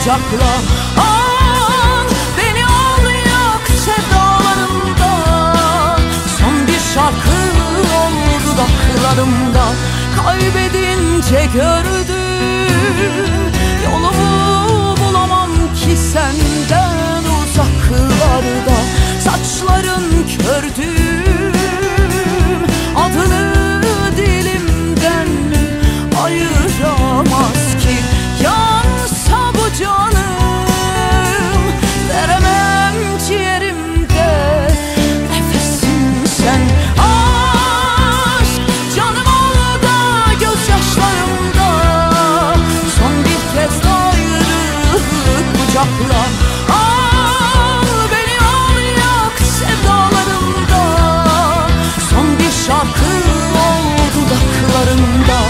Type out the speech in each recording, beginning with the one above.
kucakla. Al beni, al yak sevdalarımda. Son bir şarkı ol dudaklarımda. Kaybedince gördüm, yolumu bulamam ki senden uzaklarda. Saçların kördüm, adını dilimden ayıramaz ki. Yansa bu canım, veremem ciğerimde nefesim sen. Aşk canım ol da gözyaşlarımda. Son bir kez ayrı kucakla. Al beni, al yak sevdalarımda. Son bir şarkı ol dudaklarımda.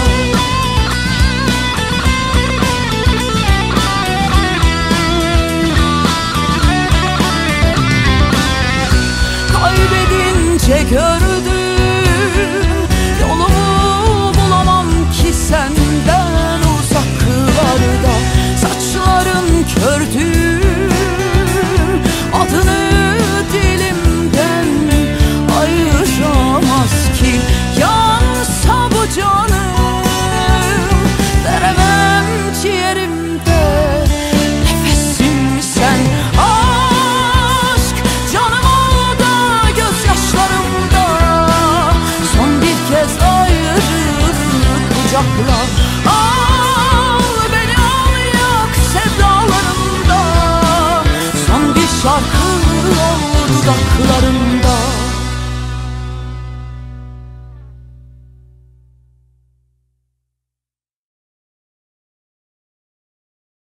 Kaybedince gördüm, yolumu bulamam ki senden uzaklarda. Saçların kördüm, adını dilimden ayıramaz ki. Yansa bu canım, veremem ciğerimde nefesim sen. Aşk canım ol da gözyaşlarımda. Son bir kez ayrı kucakla. Al beni, al yak sevdalarımda. Son bir şarkı ol dudaklarımda.